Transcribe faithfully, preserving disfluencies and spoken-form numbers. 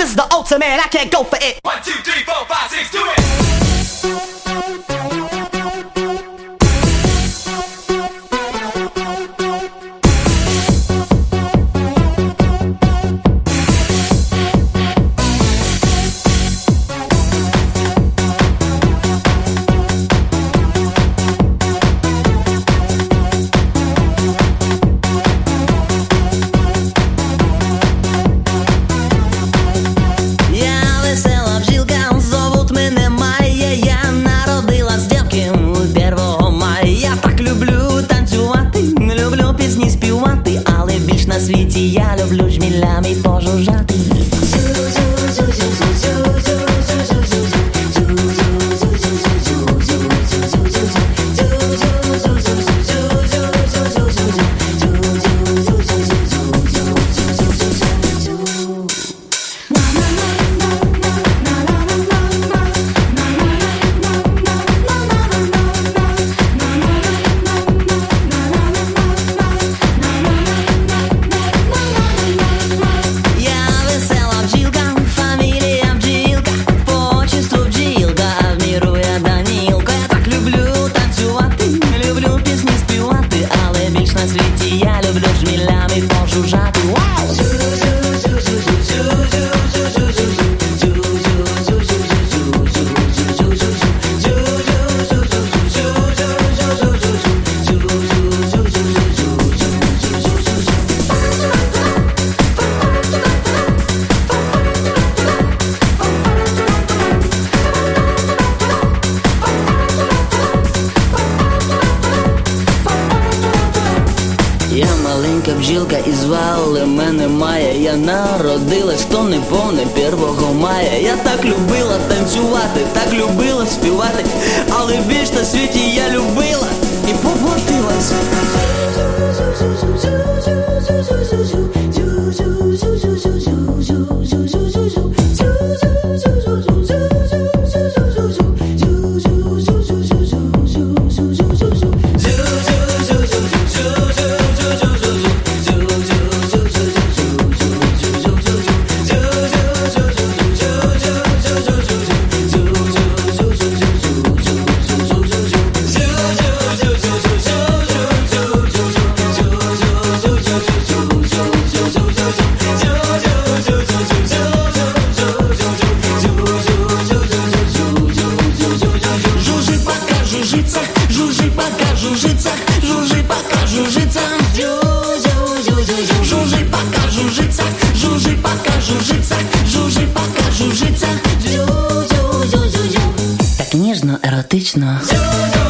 This is the ultimate, I can't go for it. One, two, three, four, five, six, do it. На світі я люблю жмілями пожужжати. Я маленька бджілка і звали мене Майя. Я народилась, то не повне первого мая. Я так любила танцювати, так любила співати, але більш на світі я любила і поплатилась. Жужжи пока жужжится, жужжи пока жужжится, жужжи пока жужжится, жужжи пока жужжится, жужжи пока жужжится, так ніжно, еротично.